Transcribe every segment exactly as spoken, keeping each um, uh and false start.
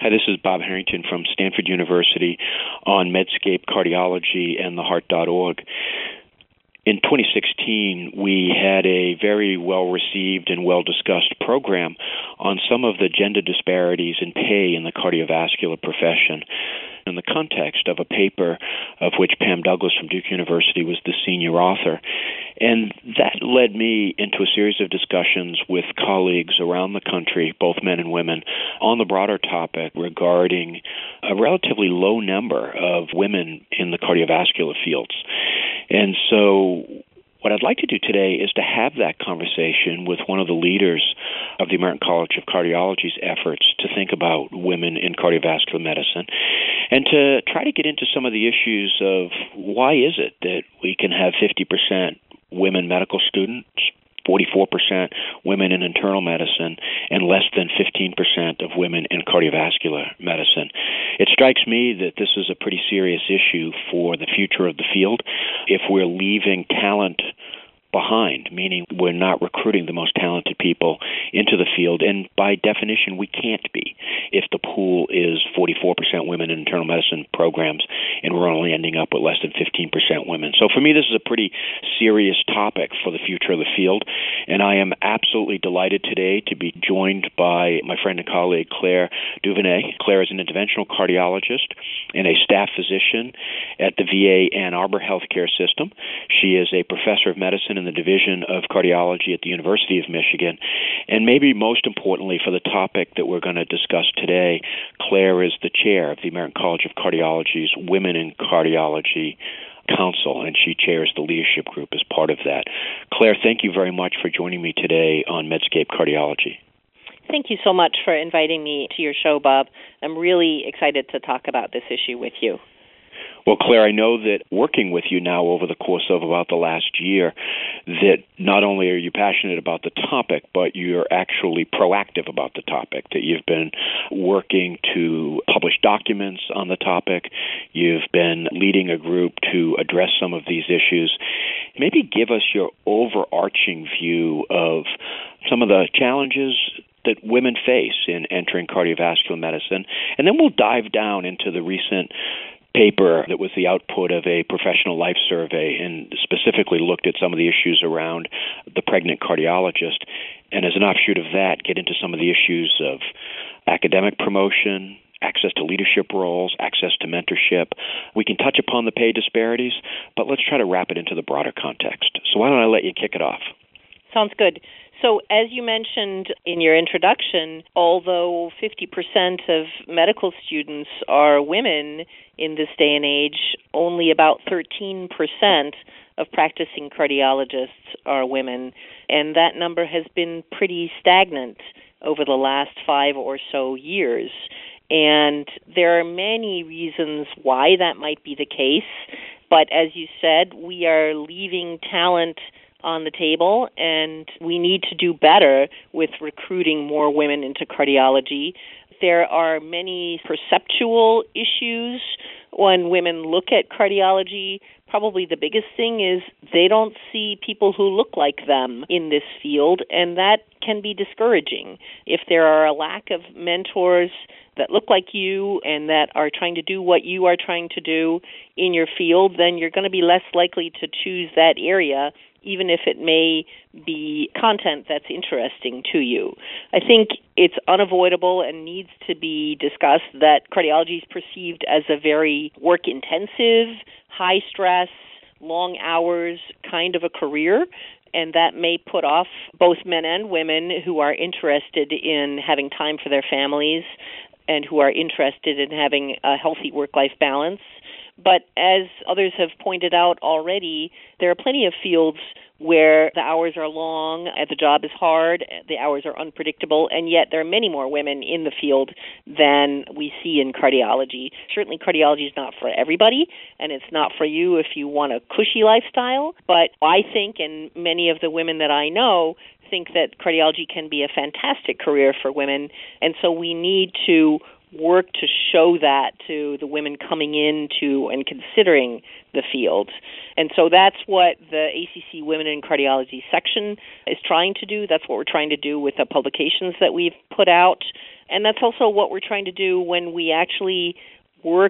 Hi, this is Bob Harrington from Stanford University on Medscape Cardiology and the heart dot org. In twenty sixteen, we had a very well-received and well-discussed program on some of the gender disparities in pay in the cardiovascular profession, in the context of a paper of which Pam Douglas from Duke University was the senior author. And that led me into a series of discussions with colleagues around the country, both men and women, on the broader topic regarding a relatively low number of women in the cardiovascular fields. And so what I'd like to do today is to have that conversation with one of the leaders of the American College of Cardiology's efforts to think about women in cardiovascular medicine, and to try to get into some of the issues of why is it that we can have fifty percent women medical students, forty-four percent women in internal medicine, and less than fifteen percent of women in cardiovascular medicine. It strikes me that this is a pretty serious issue for the future of the field if we're leaving talent behind, meaning we're not recruiting the most talented people into the field, and by definition we can't be if the pool is forty-four percent women in internal medicine programs and we're only ending up with less than fifteen percent women. So for me, this is a pretty serious topic for the future of the field, and I am absolutely delighted today to be joined by my friend and colleague Claire Duvernay. Claire is an interventional cardiologist and a staff physician at the V A Ann Arbor Healthcare System. She is a professor of medicine in the Division of Cardiology at the University of Michigan. And maybe most importantly for the topic that we're going to discuss today, Claire is the chair of the American College of Cardiology's Women in Cardiology Council, and she chairs the leadership group as part of that. Claire, thank you very much for joining me today on Medscape Cardiology. Thank you so much for inviting me to your show, Bob. I'm really excited to talk about this issue with you. Well, Claire, I know that working with you now over the course of about the last year, that not only are you passionate about the topic, but you're actually proactive about the topic, that you've been working to publish documents on the topic. You've been leading a group to address some of these issues. Maybe give us your overarching view of some of the challenges that women face in entering cardiovascular medicine, and then we'll dive down into the recent paper that was the output of a professional life survey and specifically looked at some of the issues around the pregnant cardiologist. And as an offshoot of that, get into some of the issues of academic promotion, access to leadership roles, access to mentorship. We can touch upon the pay disparities, but let's try to wrap it into the broader context. So why don't I let you kick it off? Sounds good. So as you mentioned in your introduction, although fifty percent of medical students are women in this day and age, only about thirteen percent of practicing cardiologists are women, and that number has been pretty stagnant over the last five or so years. And there are many reasons why that might be the case, but as you said, we are leaving talent on the table, and we need to do better with recruiting more women into cardiology. There are many perceptual issues when women look at cardiology. Probably the biggest thing is they don't see people who look like them in this field, and that can be discouraging. If there are a lack of mentors that look like you and that are trying to do what you are trying to do in your field, then you're going to be less likely to choose that area, even if it may be content that's interesting to you. I think it's unavoidable and needs to be discussed that cardiology is perceived as a very work-intensive, high-stress, long hours kind of a career, and that may put off both men and women who are interested in having time for their families and who are interested in having a healthy work-life balance. But as others have pointed out already, there are plenty of fields where the hours are long, the job is hard, the hours are unpredictable, and yet there are many more women in the field than we see in cardiology. Certainly cardiology is not for everybody, and it's not for you if you want a cushy lifestyle, but I think, and many of the women that I know, think that cardiology can be a fantastic career for women, and so we need to work to show that to the women coming into and considering the field. And so that's what the A C C Women in Cardiology section is trying to do. That's what we're trying to do with the publications that we've put out. And that's also what we're trying to do when we actually work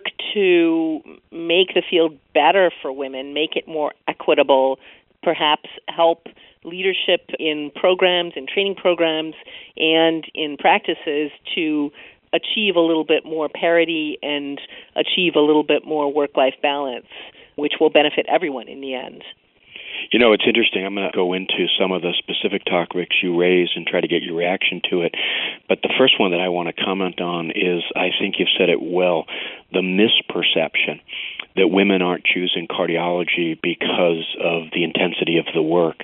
to make the field better for women, make it more equitable, perhaps help leadership in programs and training programs and in practices to achieve a little bit more parity and achieve a little bit more work-life balance, which will benefit everyone in the end. You know, it's interesting. I'm going to go into some of the specific topics you raise and try to get your reaction to it. But the first one that I want to comment on is, I think you've said it well, the misperception that women aren't choosing cardiology because of the intensity of the work.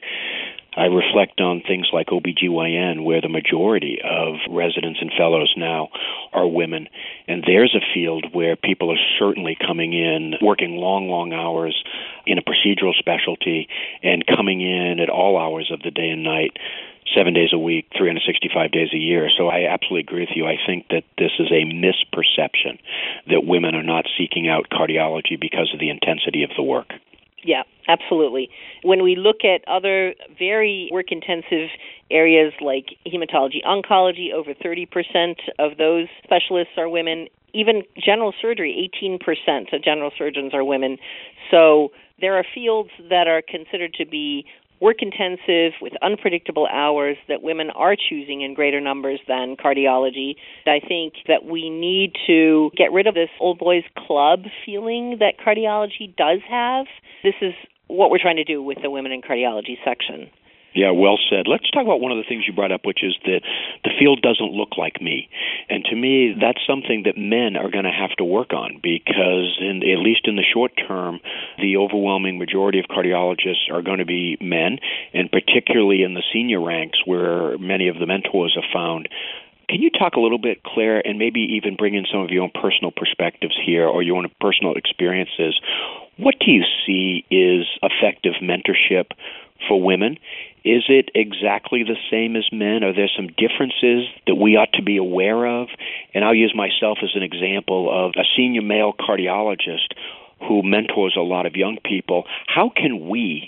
I reflect on things like O B G Y N, where the majority of residents and fellows now are women. And there's a field where people are certainly coming in, working long, long hours in a procedural specialty and coming in at all hours of the day and night, seven days a week, three hundred sixty-five days a year. So I absolutely agree with you. I think that this is a misperception that women are not seeking out cardiology because of the intensity of the work. Yeah, absolutely. When we look at other very work-intensive areas like hematology, oncology, over thirty percent of those specialists are women. Even general surgery, eighteen percent of general surgeons are women. So there are fields that are considered to be work-intensive with unpredictable hours that women are choosing in greater numbers than cardiology. I think that we need to get rid of this old boys club feeling that cardiology does have. This is what we're trying to do with the Women in Cardiology section. Yeah, well said. Let's talk about one of the things you brought up, which is that the field doesn't look like me. And to me, that's something that men are going to have to work on because, in, at least in the short term, the overwhelming majority of cardiologists are going to be men, and particularly in the senior ranks where many of the mentors are found. Can you talk a little bit, Claire, and maybe even bring in some of your own personal perspectives here or your own personal experiences? What do you see is effective mentorship for women? Is it exactly the same as men? Are there some differences that we ought to be aware of? And I'll use myself as an example of a senior male cardiologist who mentors a lot of young people. How can we,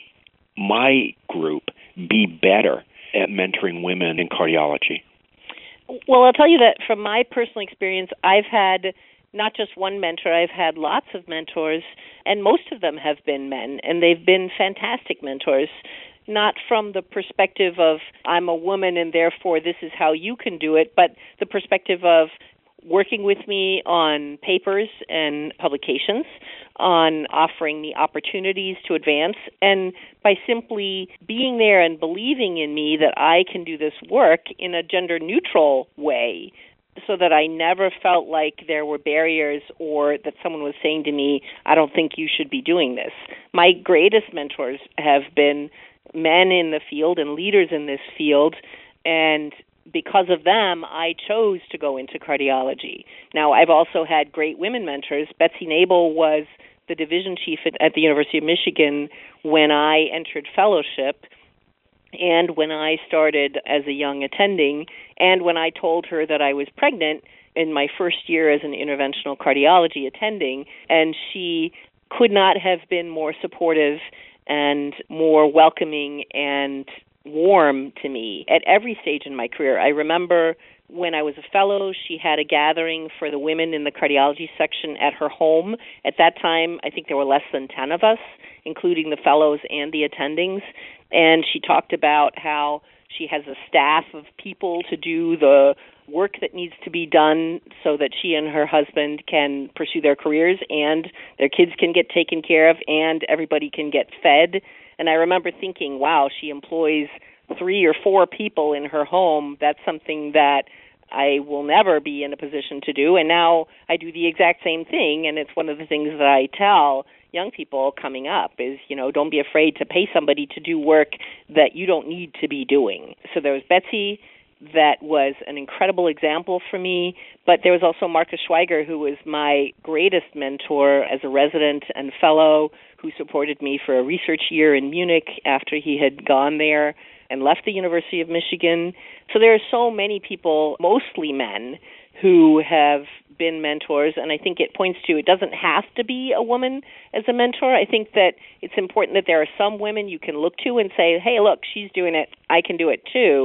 my group, be better at mentoring women in cardiology? Well, I'll tell you that from my personal experience, I've had not just one mentor, I've had lots of mentors, and most of them have been men, and they've been fantastic mentors. Not from the perspective of, I'm a woman and therefore this is how you can do it, but the perspective of working with me on papers and publications, on offering me opportunities to advance, and by simply being there and believing in me that I can do this work in a gender-neutral way, so that I never felt like there were barriers or that someone was saying to me, I don't think you should be doing this. My greatest mentors have been men in the field and leaders in this field, and because of them, I chose to go into cardiology. Now, I've also had great women mentors. Betsy Nabel was the division chief at, at the University of Michigan when I entered fellowship, and when I started as a young attending, and when I told her that I was pregnant in my first year as an interventional cardiology attending, and she could not have been more supportive and more welcoming and warm to me at every stage in my career. I remember when I was a fellow, she had a gathering for the women in the cardiology section at her home. At that time, I think there were less than ten of us, including the fellows and the attendings. And she talked about how she has a staff of people to do the work that needs to be done so that she and her husband can pursue their careers and their kids can get taken care of and everybody can get fed. And I remember thinking, wow, she employs three or four people in her home. That's something that I will never be in a position to do. And now I do the exact same thing, and it's one of the things that I tell young people coming up is, you know, don't be afraid to pay somebody to do work that you don't need to be doing. So there was Betsy, that was an incredible example for me, but there was also Marcus Schweiger, who was my greatest mentor as a resident and fellow, who supported me for a research year in Munich after he had gone there and left the University of Michigan. So there are so many people, mostly men, who have been mentors, and I think it points to it doesn't have to be a woman as a mentor. I think that it's important that there are some women you can look to and say, hey, look, she's doing it, I can do it too.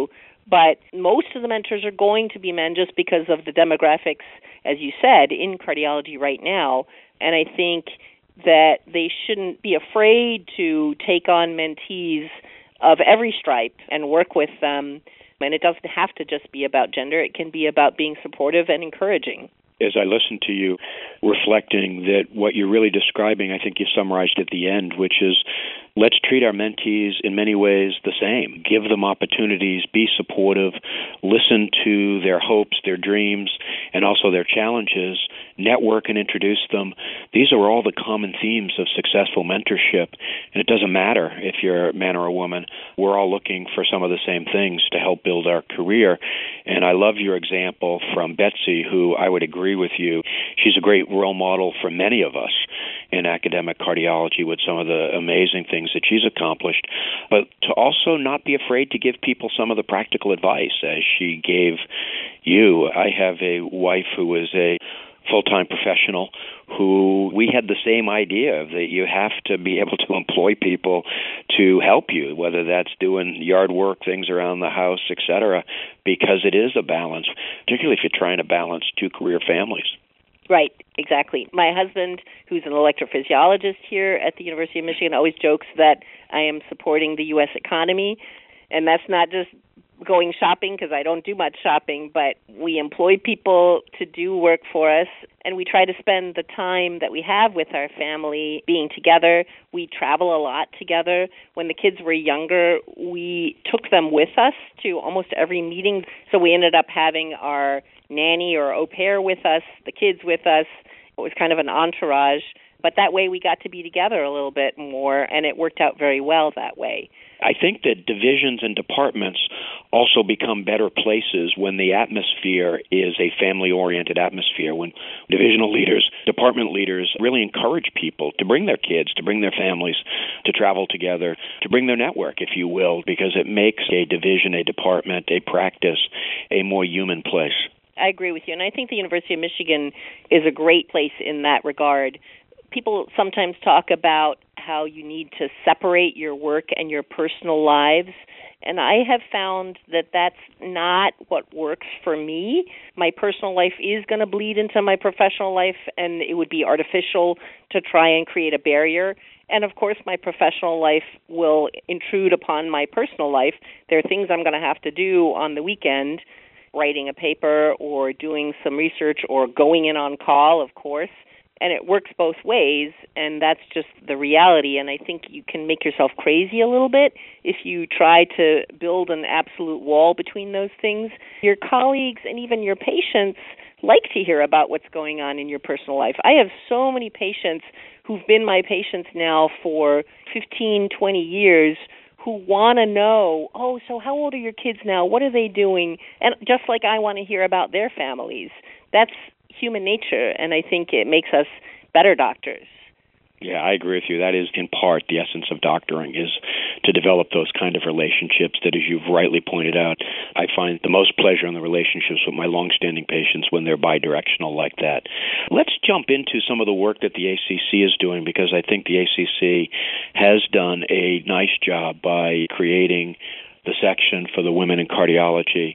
But most of the mentors are going to be men just because of the demographics, as you said, in cardiology right now. And I think that they shouldn't be afraid to take on mentees of every stripe and work with them. And it doesn't have to just be about gender. It can be about being supportive and encouraging. As I listen to you reflecting that what you're really describing, I think you summarized at the end, which is let's treat our mentees in many ways the same. Give them opportunities, be supportive, listen to their hopes, their dreams, and also their challenges, network and introduce them. These are all the common themes of successful mentorship, and it doesn't matter if you're a man or a woman. We're all looking for some of the same things to help build our career. And I love your example from Betsy, who I would agree with you. She's a great role model for many of us in academic cardiology with some of the amazing things that she's accomplished, but to also not be afraid to give people some of the practical advice as she gave you. I have a wife who is a full-time professional who we had the same idea that you have to be able to employ people to help you, whether that's doing yard work, things around the house, et cetera, because it is a balance, particularly if you're trying to balance two career families. Right, exactly. My husband, who's an electrophysiologist here at the University of Michigan, always jokes that I am supporting the U S economy, and that's not just going shopping, because I don't do much shopping, but we employ people to do work for us, and we try to spend the time that we have with our family being together. We travel a lot together. When the kids were younger, we took them with us to almost every meeting, so we ended up having our nanny or au pair with us, the kids with us. It was kind of an entourage, but that way we got to be together a little bit more, and it worked out very well that way. I think that divisions and departments also become better places when the atmosphere is a family-oriented atmosphere, when divisional leaders, department leaders really encourage people to bring their kids, to bring their families, to travel together, to bring their network, if you will, because it makes a division, a department, a practice, a more human place. I agree with you, and I think the University of Michigan is a great place in that regard. People sometimes talk about how you need to separate your work and your personal lives, and I have found that that's not what works for me. My personal life is going to bleed into my professional life, and it would be artificial to try and create a barrier. And, of course, my professional life will intrude upon my personal life. There are things I'm going to have to do on the weekend, writing a paper or doing some research or going in on call, of course. And it works both ways, and that's just the reality. And I think you can make yourself crazy a little bit if you try to build an absolute wall between those things. Your colleagues and even your patients like to hear about what's going on in your personal life. I have so many patients who've been my patients now for fifteen, twenty years who want to know, oh, so how old are your kids now? What are they doing? And just like I want to hear about their families. That's human nature, and I think it makes us better doctors. Yeah, I agree with you. That is, in part, the essence of doctoring, is to develop those kind of relationships that, as you've rightly pointed out, I find the most pleasure in the relationships with my longstanding patients when they're bidirectional like that. Let's jump into some of the work that the A C C is doing, because I think the A C C has done a nice job by creating the section for the women in cardiology.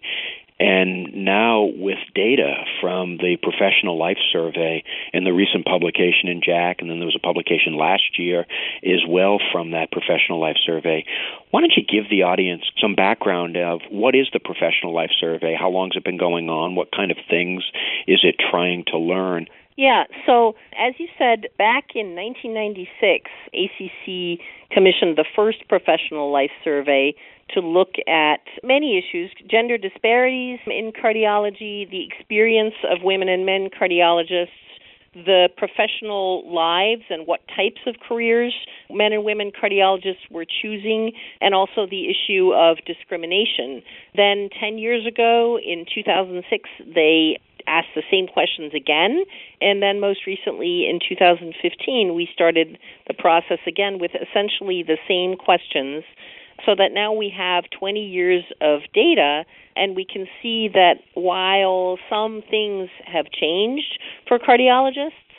And now with data from the Professional Life Survey and the recent publication in J A C, and then there was a publication last year as well from that Professional Life Survey, why don't you give the audience some background of what is the Professional Life Survey? How long has it been going on? What kind of things is it trying to learn? Yeah, so as you said, back in nineteen ninety-six, A C C commissioned the first Professional Life Survey to look at many issues: gender disparities in cardiology, the experience of women and men cardiologists, the professional lives and what types of careers men and women cardiologists were choosing, and also the issue of discrimination. Then ten years ago, in two thousand six, they asked the same questions again, and then most recently in two thousand fifteen, we started the process again with essentially the same questions, so that now we have twenty years of data, and we can see that while some things have changed for cardiologists,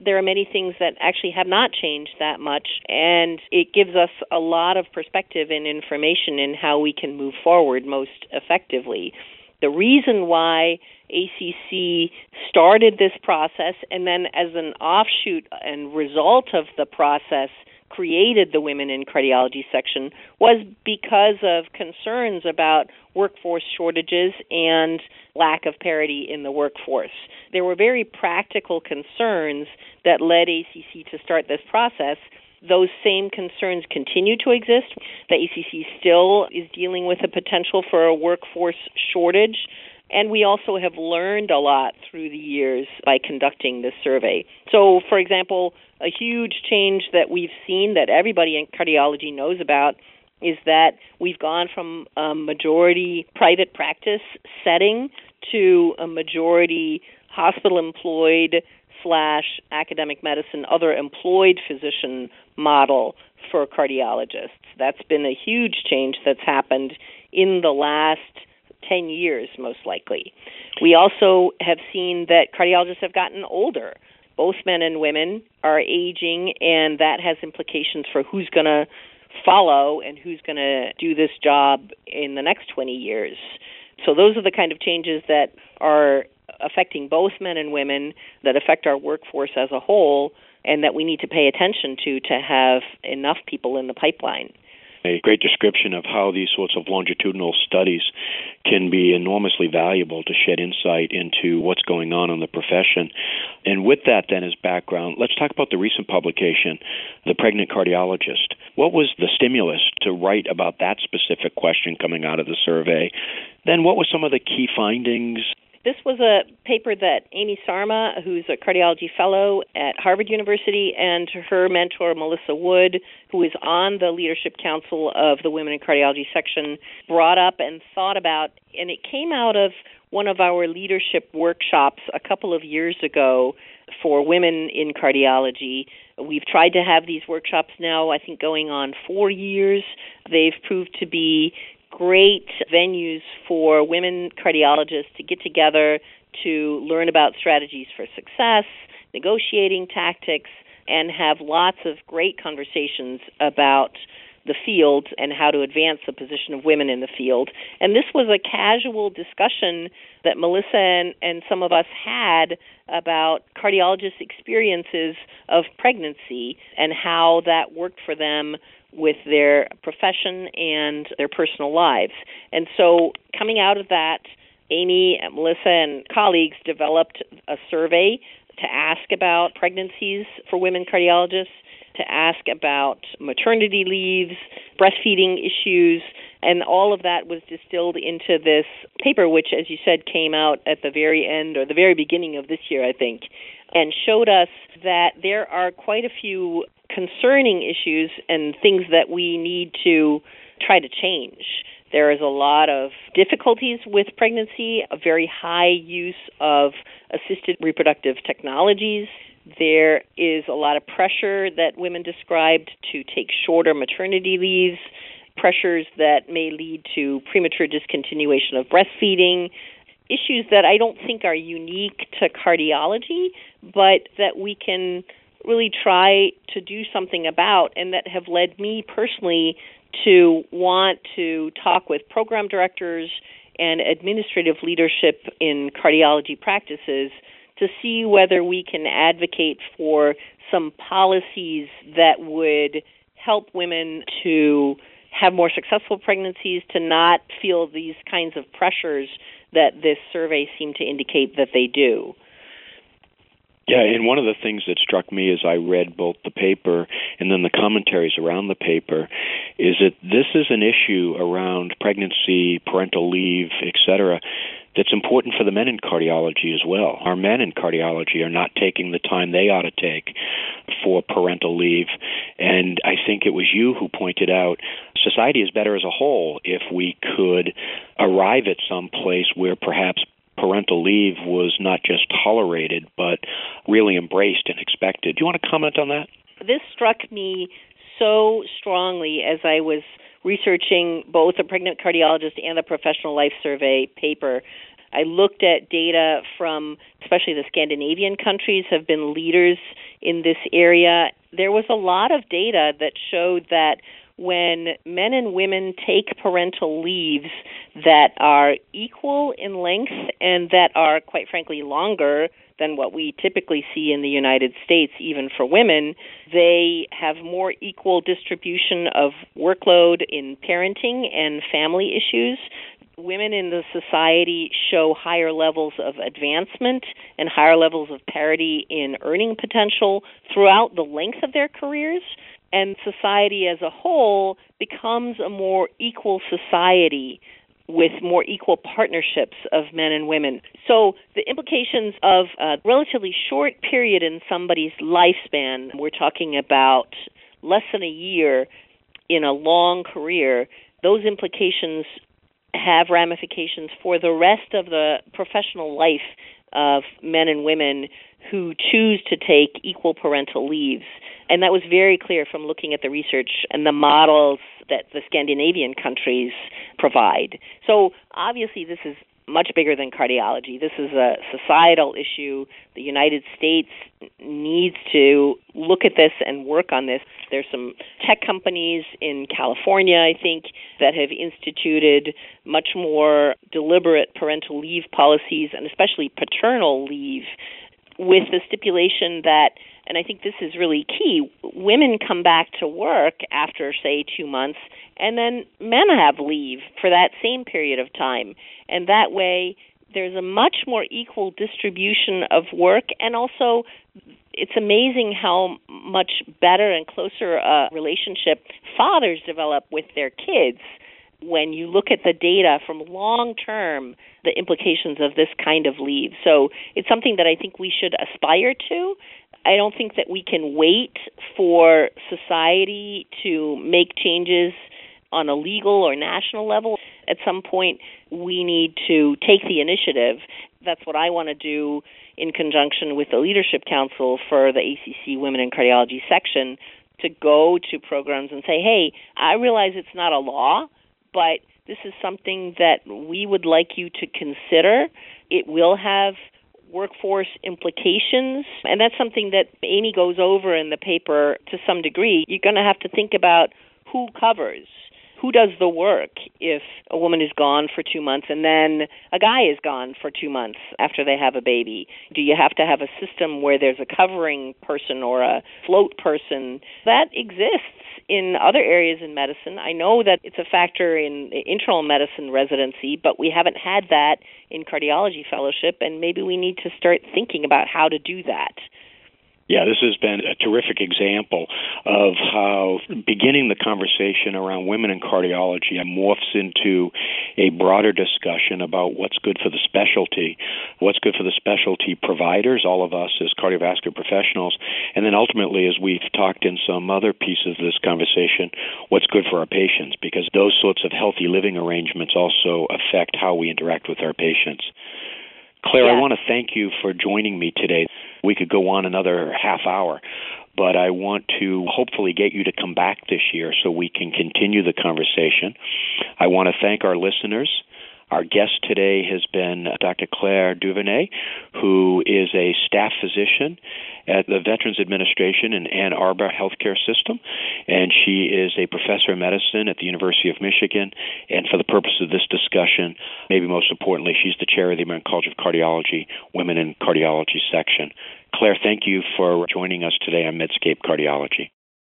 there are many things that actually have not changed that much, and it gives us a lot of perspective and information in how we can move forward most effectively. The reason why A C C started this process and then as an offshoot and result of the process created the Women in Cardiology section was because of concerns about workforce shortages and lack of parity in the workforce. There were very practical concerns that led A C C to start this process. Those same concerns continue to exist. The A C C still is dealing with the potential for a workforce shortage, and we also have learned a lot through the years by conducting this survey. So, for example, a huge change that we've seen that everybody in cardiology knows about is that we've gone from a majority private practice setting to a majority hospital-employed slash academic medicine, other employed physician model for cardiologists. That's been a huge change that's happened in the last ten years, most likely. We also have seen that cardiologists have gotten older. Both men and women are aging, and that has implications for who's going to follow and who's going to do this job in the next twenty years. So those are the kind of changes that are affecting both men and women, that affect our workforce as a whole, and that we need to pay attention to to have enough people in the pipeline. A great description of how these sorts of longitudinal studies can be enormously valuable to shed insight into what's going on in the profession. And with that then as background, let's talk about the recent publication, The Pregnant Cardiologist. What was the stimulus to write about that specific question coming out of the survey? Then what were some of the key findings? This was a paper that Amy Sarma, who's a cardiology fellow at Harvard University, and her mentor, Melissa Wood, who is on the Leadership Council of the Women in Cardiology section, brought up and thought about, and it came out of one of our leadership workshops a couple of years ago for women in cardiology. We've tried to have these workshops now, I think, going on four years. They've proved to be great venues for women cardiologists to get together to learn about strategies for success, negotiating tactics, and have lots of great conversations about the field and how to advance the position of women in the field. And this was a casual discussion that Melissa and, and some of us had about cardiologists' experiences of pregnancy and how that worked for them with their profession and their personal lives. And so coming out of that, Amy, Melissa, and colleagues developed a survey to ask about pregnancies for women cardiologists, to ask about maternity leaves, breastfeeding issues, and all of that was distilled into this paper, which, as you said, came out at the very end or the very beginning of this year, I think, and showed us that there are quite a few concerning issues and things that we need to try to change. There is a lot of difficulties with pregnancy, a very high use of assisted reproductive technologies. There is a lot of pressure that women described to take shorter maternity leaves, pressures that may lead to premature discontinuation of breastfeeding, issues that I don't think are unique to cardiology, but that we can really try to do something about, and that have led me personally to want to talk with program directors and administrative leadership in cardiology practices to see whether we can advocate for some policies that would help women to have more successful pregnancies, to not feel these kinds of pressures that this survey seemed to indicate that they do. Yeah, and one of the things that struck me as I read both the paper and then the commentaries around the paper is that this is an issue around pregnancy, parental leave, et cetera, that's important for the men in cardiology as well. Our men in cardiology are not taking the time they ought to take for parental leave. And I think it was you who pointed out society is better as a whole if we could arrive at some place where perhaps parental leave was not just tolerated, but really embraced and expected. Do you want to comment on that? This struck me so strongly as I was researching both the Pregnant Cardiologist and the Professional Life Survey paper. I looked at data from, especially the Scandinavian countries have been leaders in this area. There was a lot of data that showed that when men and women take parental leaves that are equal in length and that are, quite frankly, longer than what we typically see in the United States, even for women, they have more equal distribution of workload in parenting and family issues. Women in the society show higher levels of advancement and higher levels of parity in earning potential throughout the length of their careers. And society as a whole becomes a more equal society with more equal partnerships of men and women. So the implications of a relatively short period in somebody's lifespan, we're talking about less than a year in a long career, those implications have ramifications for the rest of the professional life of men and women who choose to take equal parental leaves. And that was very clear from looking at the research and the models that the Scandinavian countries provide. So obviously this is much bigger than cardiology. This is a societal issue. The United States needs to look at this and work on this. There's some tech companies in California, I think, that have instituted much more deliberate parental leave policies, and especially paternal leave, with the stipulation that, and I think this is really key, women come back to work after, say, two months, and then men have leave for that same period of time. And that way, there's a much more equal distribution of work, and also it's amazing how much better and closer a relationship fathers develop with their kids when you look at the data from long-term, the implications of this kind of leave. So it's something that I think we should aspire to. I don't think that we can wait for society to make changes on a legal or national level. At some point, we need to take the initiative. That's what I want to do in conjunction with the Leadership Council for the A C C Women in Cardiology section, to go to programs and say, hey, I realize it's not a law, but this is something that we would like you to consider. It will have workforce implications, and that's something that Amy goes over in the paper to some degree. You're going to have to think about who covers, who does the work if a woman is gone for two months and then a guy is gone for two months after they have a baby. Do you have to have a system where there's a covering person or a float person? That exists in other areas in medicine. I know that it's a factor in internal medicine residency, but we haven't had that in cardiology fellowship, and maybe we need to start thinking about how to do that. Yeah, this has been a terrific example of how beginning the conversation around women in cardiology morphs into a broader discussion about what's good for the specialty, what's good for the specialty providers, all of us as cardiovascular professionals, and then ultimately, as we've talked in some other pieces of this conversation, what's good for our patients, because those sorts of healthy living arrangements also affect how we interact with our patients. Claire, yeah. I want to thank you for joining me today. We could go on another half hour, but I want to hopefully get you to come back this year so we can continue the conversation. I want to thank our listeners. Our guest today has been Doctor Claire Duvernay, who is a staff physician at the Veterans Administration in Ann Arbor Healthcare System, and she is a professor of medicine at the University of Michigan. And for the purpose of this discussion, maybe most importantly, she's the chair of the American College of Cardiology Women in Cardiology section. Claire, thank you for joining us today on Medscape Cardiology.